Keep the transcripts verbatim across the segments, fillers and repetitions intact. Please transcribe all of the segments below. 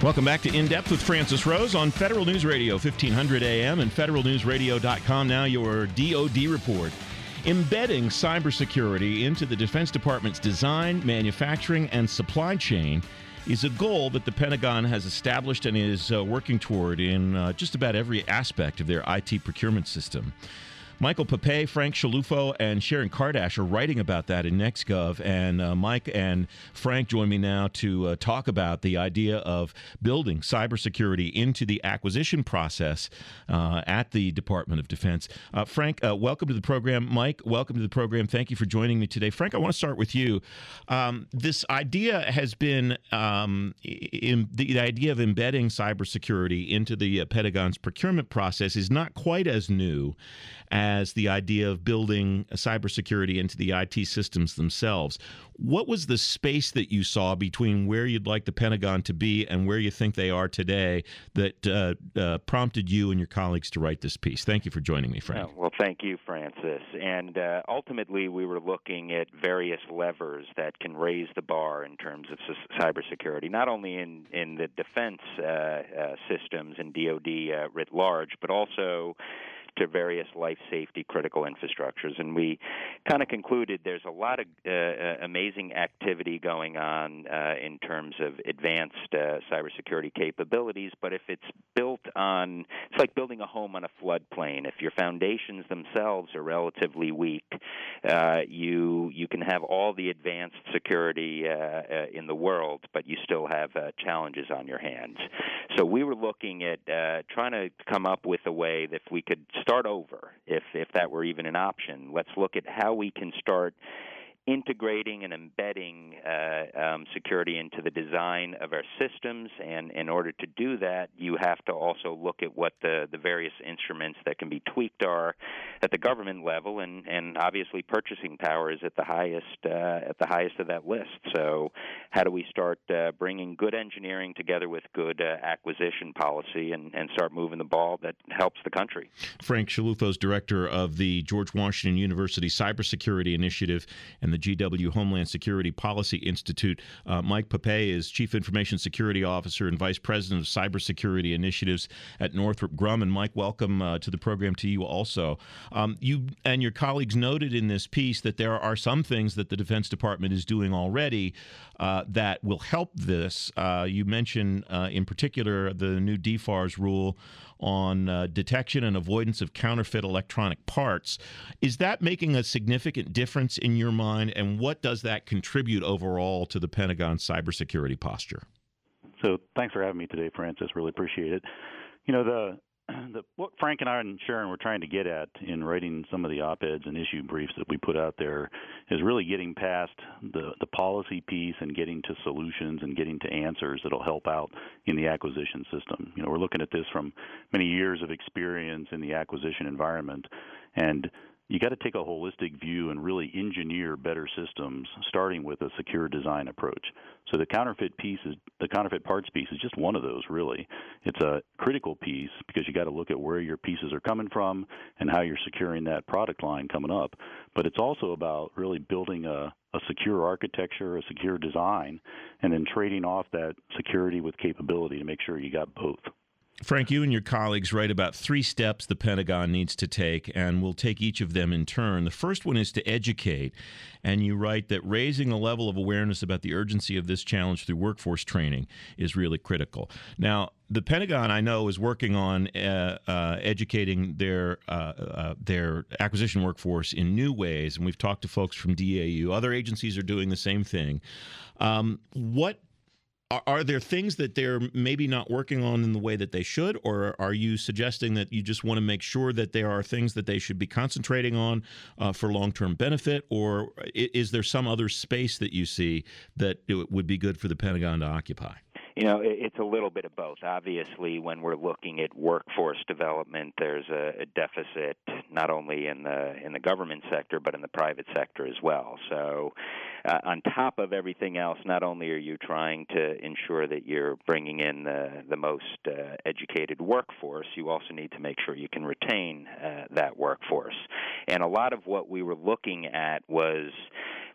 Welcome back to In Depth with Francis Rose on Federal News Radio, fifteen hundred A M and federal news radio dot com. Now your D O D report. Embedding cybersecurity into the Defense Department's design, manufacturing, and supply chain is a goal that the Pentagon has established and is uh, working toward in uh, just about every aspect of their I T procurement system. Michael Pape, Frank Shalufo, and Sharon Kardash are writing about that in NextGov, and uh, Mike and Frank join me now to uh, talk about the idea of building cybersecurity into the acquisition process uh, at the Department of Defense. Uh, Frank, uh, welcome to the program. Mike, welcome to the program. Thank you for joining me today. Frank, I want to start with you. Um, this idea has been um, in, the, the idea of embedding cybersecurity into the uh, Pentagon's procurement process is not quite as new as the idea of building cybersecurity into the I T systems themselves. What was the space that you saw between where you'd like the Pentagon to be and where you think they are today that uh, uh, prompted you and your colleagues to write this piece? Thank you for joining me, Frank. Oh, well, thank you, Francis. And uh, ultimately, we were looking at various levers that can raise the bar in terms of cybersecurity, not only in, in the defense uh, uh, systems and D O D uh, writ large, but also to various life safety critical infrastructures. And we kind of concluded there's a lot of uh, amazing activity going on uh, in terms of advanced uh, cybersecurity capabilities, but if it's built on, it's like building a home on a floodplain. If your foundations themselves are relatively weak, uh, you you can have all the advanced security uh, uh, in the world, but you still have uh, challenges on your hands. So we were looking at uh, trying to come up with a way that if we could start over, if if that were even an option. Let's look at how we can start integrating and embedding uh, um, security into the design of our systems. And in order to do that, you have to also look at what the, the various instruments that can be tweaked are at the government level, and, and obviously purchasing power is at the highest uh, at the highest of that list. So how do we start uh, bringing good engineering together with good uh, acquisition policy and, and start moving the ball that helps the country? Frank Shalufo is director of the George Washington University Cybersecurity Initiative and the G W Homeland Security Policy Institute. Uh, Mike Pape is Chief Information Security Officer and Vice President of Cybersecurity Initiatives at Northrop Grumman. And Mike, welcome uh, to the program to you also. Um, you and your colleagues noted in this piece that there are some things that the Defense Department is doing already uh, that will help this. Uh, you mentioned uh, in particular the new D FARS rule on uh, detection and avoidance of counterfeit electronic parts. Is that making a significant difference in your mind, and what does that contribute overall to the Pentagon's cybersecurity posture? So thanks for having me today, Francis. Really appreciate it. You know, the The, what Frank and I and Sharon were trying to get at in writing some of the op-eds and issue briefs that we put out there is really getting past the, the policy piece and getting to solutions and getting to answers that will help out in the acquisition system. You know, we're looking at this from many years of experience in the acquisition environment, and you got to take a holistic view and really engineer better systems, starting with a secure design approach. So the counterfeit piece is the counterfeit parts piece is just one of those. Really, it's a critical piece because you got to look at where your pieces are coming from and how you're securing that product line coming up. But it's also about really building a a secure architecture, a secure design, and then trading off that security with capability to make sure you got both. Frank, you and your colleagues write about three steps the Pentagon needs to take, and we'll take each of them in turn. The first one is to educate, and you write that raising the level of awareness about the urgency of this challenge through workforce training is really critical. Now, the Pentagon, I know, is working on uh, uh, educating their uh, uh, their acquisition workforce in new ways, and we've talked to folks from D A U. Other agencies are doing the same thing. Um, what Are there things that they're maybe not working on in the way that they should, or are you suggesting that you just want to make sure that there are things that they should be concentrating on uh, for long-term benefit, or is there some other space that you see that it would be good for the Pentagon to occupy? You know, it's a little bit of both. Obviously, when we're looking at workforce development, there's a, a deficit not only in the in the government sector but in the private sector as well. So, uh, on top of everything else, not only are you trying to ensure that you're bringing in the the most uh, educated workforce, you also need to make sure you can retain uh, that workforce. And a lot of what we were looking at was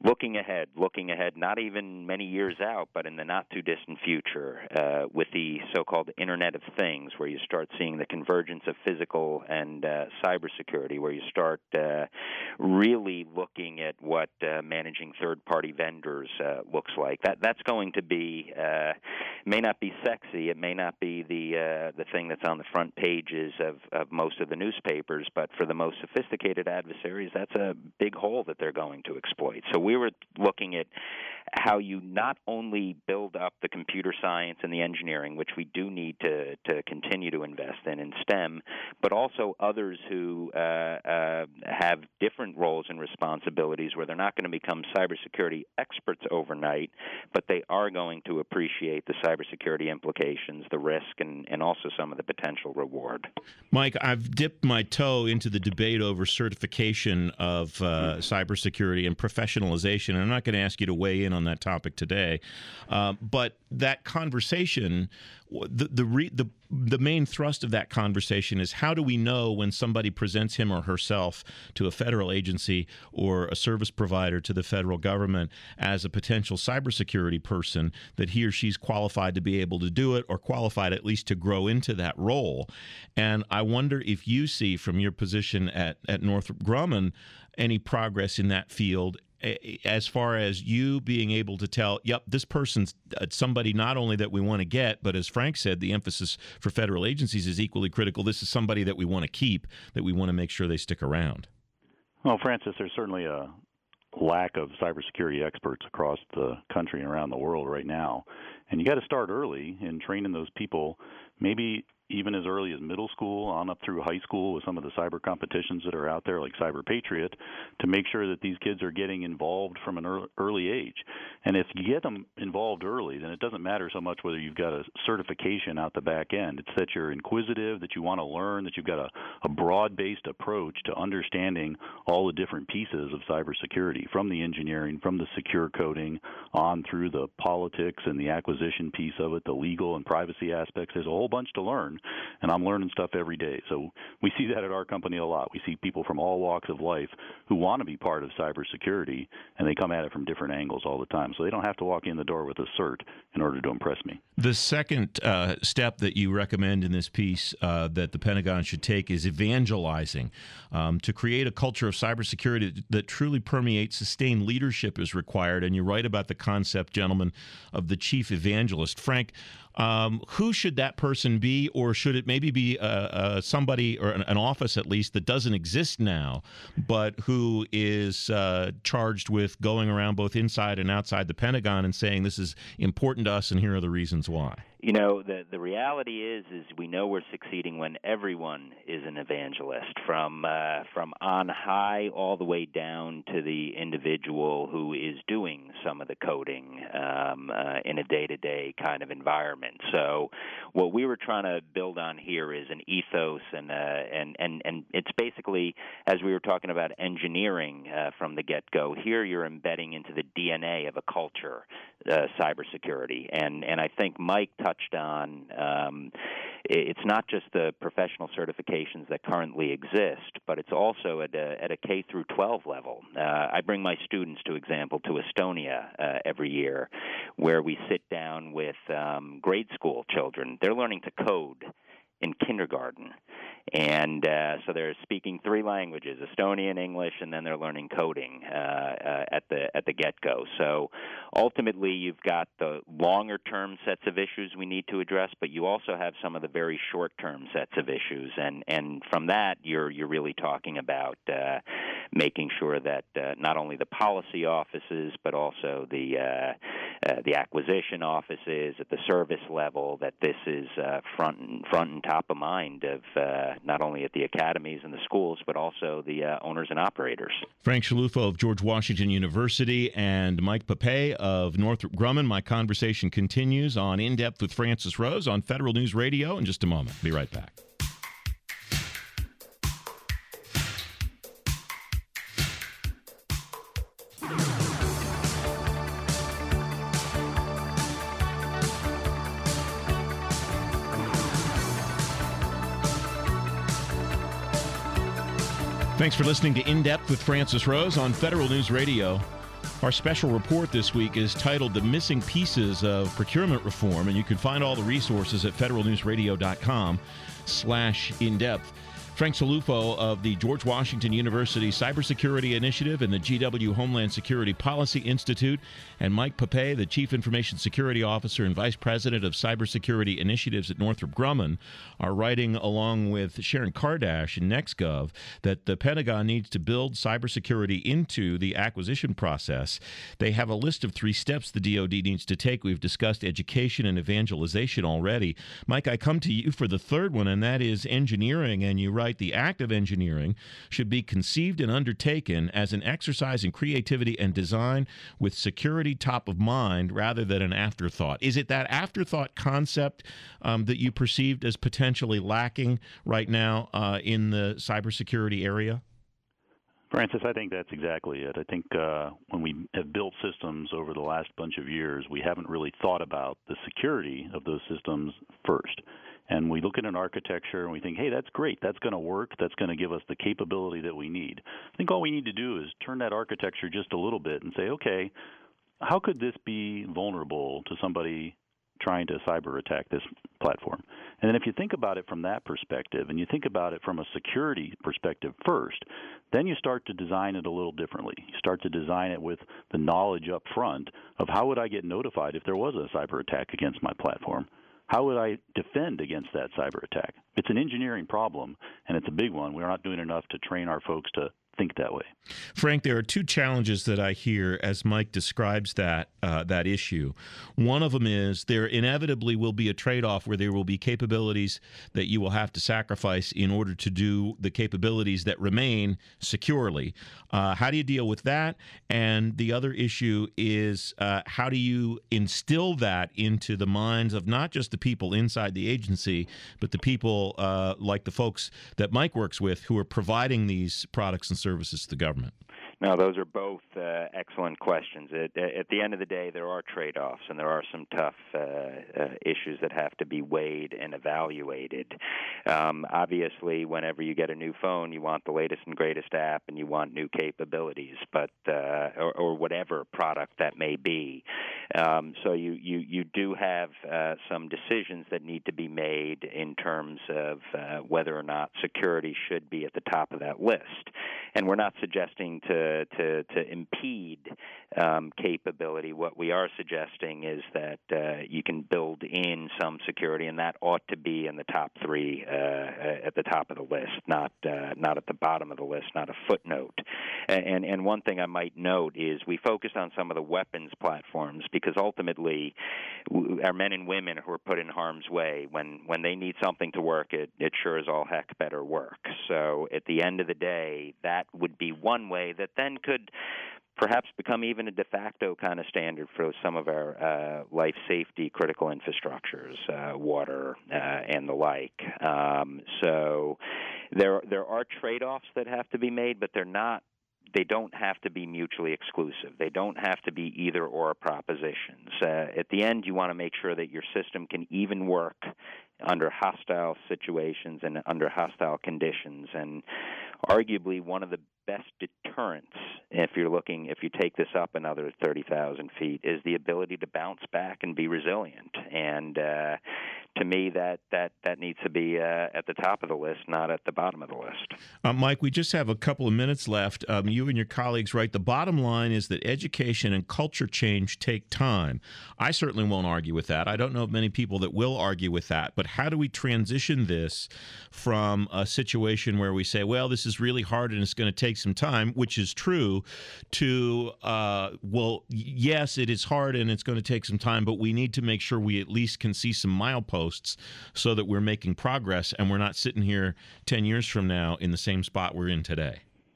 Looking ahead, looking ahead, not even many years out, but in the not-too-distant future, uh, with the so-called Internet of Things, where you start seeing the convergence of physical and uh, cybersecurity, where you start uh, really looking at what uh, managing third-party vendors uh, looks like. That that's going to be uh, may not be sexy, it may not be the uh, the thing that's on the front pages of, of most of the newspapers, but for the most sophisticated adversaries, that's a big hole that they're going to exploit. So we We were looking at how you not only build up the computer science and the engineering, which we do need to, to continue to invest in in STEM, but also others who uh, uh, have different roles and responsibilities where they're not going to become cybersecurity experts overnight, but they are going to appreciate the cybersecurity implications, the risk, and, and also some of the potential reward. Mike, I've dipped my toe into the debate over certification of uh, cybersecurity and professionalization. And I'm not going to ask you to weigh in on that topic today, uh, but that conversation, the the, re, the the main thrust of that conversation is how do we know when somebody presents him or herself to a federal agency or a service provider to the federal government as a potential cybersecurity person that he or she's qualified to be able to do it or qualified at least to grow into that role. And I wonder if you see from your position at, at Northrop Grumman any progress in that field as far as you being able to tell, yep, this person's somebody not only that we want to get, but as Frank said, the emphasis for federal agencies is equally critical. This is somebody that we want to keep, that we want to make sure they stick around. Well, Francis, there's certainly a lack of cybersecurity experts across the country and around the world right now. And you got to start early in training those people, maybe even as early as middle school on up through high school with some of the cyber competitions that are out there like Cyber Patriot, to make sure that these kids are getting involved from an early age. And if you get them involved early, then it doesn't matter so much whether you've got a certification out the back end. It's that you're inquisitive, that you want to learn, that you've got a, a broad-based approach to understanding all the different pieces of cybersecurity, from the engineering, from the secure coding, on through the politics and the acquisition piece of it, the legal and privacy aspects. There's a whole bunch to learn. And I'm learning stuff every day. So we see that at our company a lot. We see people from all walks of life who want to be part of cybersecurity, and they come at it from different angles all the time. So they don't have to walk in the door with a cert in order to impress me. The second uh, step that you recommend in this piece uh, that the Pentagon should take is evangelizing. Um, to create a culture of cybersecurity that truly permeates, sustained leadership is required. And you write about the concept, gentlemen, of the chief evangelist. Frank, Um, who should that person be, or should it maybe be uh, uh, somebody or an, an office at least that doesn't exist now, but who is uh, charged with going around both inside and outside the Pentagon and saying this is important to us and here are the reasons why? You know, the the reality is is we know we're succeeding when everyone is an evangelist, from uh, from on high all the way down to the individual who is doing some of the coding um, uh, in a day-to-day kind of environment. So what we were trying to build on here is an ethos, and uh, and, and, and it's basically, as we were talking about engineering uh, from the get-go, here you're embedding into the D N A of a culture uh, cybersecurity. And, and I think Mike touched on, um, it's not just the professional certifications that currently exist, but it's also at a, at a K through twelve level. Uh, I bring my students, to example, to Estonia uh, every year, where we sit down with um, grade school children. They're learning to code in kindergarten. And uh, so they're speaking three languages, Estonian, English, and then they're learning coding uh, uh, at the at the get-go. So ultimately, you've got the longer-term sets of issues we need to address, but you also have some of the very short-term sets of issues. And, and from that, you're you're really talking about uh, making sure that uh, not only the policy offices, but also the uh, uh, the acquisition offices at the service level, that this is uh, front and front and top of mind of uh, not only at the academies and the schools, but also the uh, owners and operators. Frank Shalufo of George Washington University and Mike Papay of Northrop Grumman. My conversation continues on In Depth with Francis Rose on Federal News Radio in just a moment. Be right back. Thanks for listening to In Depth with Francis Rose on Federal News Radio. Our special report this week is titled The Missing Pieces of Procurement Reform, and you can find all the resources at federalnewsradio.com slash in-depth. Frank Cillufo of the George Washington University Cybersecurity Initiative and the G W Homeland Security Policy Institute, and Mike Poppe, the Chief Information Security Officer and Vice President of Cybersecurity Initiatives at Northrop Grumman, are writing, along with Sharon Kardash and NextGov, that the Pentagon needs to build cybersecurity into the acquisition process. They have a list of three steps the D O D needs to take. We've discussed education and evangelization already. Mike, I come to you for the third one, and that is engineering, and you write, the act of engineering should be conceived and undertaken as an exercise in creativity and design with security top of mind rather than an afterthought. Is it that afterthought concept um, that you perceived as potentially lacking right now uh, in the cybersecurity area? Francis, I think that's exactly it. I think uh, when we have built systems over the last bunch of years, we haven't really thought about the security of those systems first. And we look at an architecture and we think, hey, that's great. That's going to work. That's going to give us the capability that we need. I think all we need to do is turn that architecture just a little bit and say, okay, how could this be vulnerable to somebody trying to cyber attack this platform? And then if you think about it from that perspective and you think about it from a security perspective first, then you start to design it a little differently. You start to design it with the knowledge up front of how would I get notified if there was a cyber attack against my platform? How would I defend against that cyber attack? It's an engineering problem, and it's a big one. We're not doing enough to train our folks to think that way. Frank, there are two challenges that I hear as Mike describes that uh, that issue. One of them is there inevitably will be a trade-off where there will be capabilities that you will have to sacrifice in order to do the capabilities that remain securely. Uh, how do you deal with that? And the other issue is uh, how do you instill that into the minds of not just the people inside the agency, but the people uh, like the folks that Mike works with who are providing these products and services to the government? No, those are both uh, excellent questions. At, at the end of the day, there are trade-offs, and there are some tough uh, uh, issues that have to be weighed and evaluated. Um, obviously, whenever you get a new phone, you want the latest and greatest app, and you want new capabilities, but uh, or, or whatever product that may be. Um, so you, you, you do have uh, some decisions that need to be made in terms of uh, whether or not security should be at the top of that list. And we're not suggesting to To, to impede um, capability. What we are suggesting is that uh, you can build in some security, and that ought to be in the top three uh, at the top of the list, not uh, not at the bottom of the list, not a footnote. And and one thing I might note is we focused on some of the weapons platforms because ultimately our men and women who are put in harm's way, when, when they need something to work, it, it sure as all heck better work. So at the end of the day, that would be one way that then could perhaps become even a de facto kind of standard for some of our uh, life safety critical infrastructures, uh, water uh, and the like. Um, so there there are trade-offs that have to be made, but they're not. They don't have to be mutually exclusive. They don't have to be either or propositions. Uh, at the end, you want to make sure that your system can even work under hostile situations and under hostile conditions. And arguably one of the best deterrents, if you're looking, if you take this up another thirty thousand feet, is the ability to bounce back and be resilient. And uh, to me, that, that, that needs to be uh, at the top of the list, not at the bottom of the list. Uh, Mike, we just have a couple of minutes left. Um, you and your colleagues write, the bottom line is that education and culture change take time. I certainly won't argue with that. I don't know of many people that will argue with that. But how do we transition this from a situation where we say, well, this is really hard and it's going to take some time, which is true, to, uh, well, yes, it is hard and it's going to take some time, but we need to make sure we at least can see some mileposts so that we're making progress and we're not sitting here ten years from now in the same spot we're in today?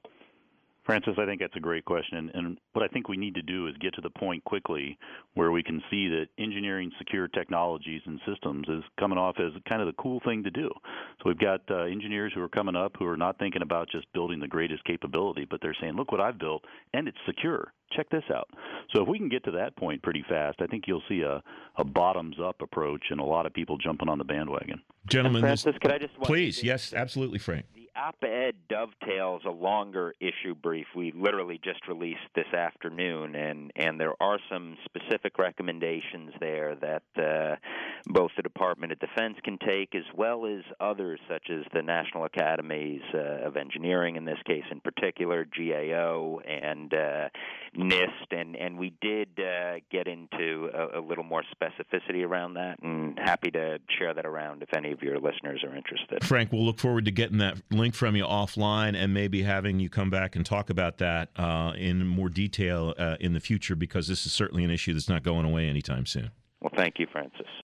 Francis, I think that's a great question. And what I think we need to do is get to the point quickly where we can see that engineering secure technologies and systems is coming off as kind of the cool thing to do. So we've got uh, engineers who are coming up who are not thinking about just building the greatest capability, but they're saying, look what I've built, and it's secure. Check this out. So if we can get to that point pretty fast, I think you'll see a, a bottoms-up approach and a lot of people jumping on the bandwagon. Gentlemen, Francis, this, could I just please, yes, absolutely, Frank. The op-ed dovetails a longer issue brief we literally just released this afternoon, and, and there are some specific recommendations there that uh, both the Department of Defense can take, as well as others, such as the National Academies uh, of Engineering, in this case in particular, G A O, and uh, NIST, and, and we did uh, get into a, a little more specificity around that, and happy to share that around if any of your listeners are interested. Frank, we'll look forward to getting that link from you offline and maybe having you come back and talk about that uh, in more detail uh, in the future, because this is certainly an issue that's not going away anytime soon. Well, thank you, Francis.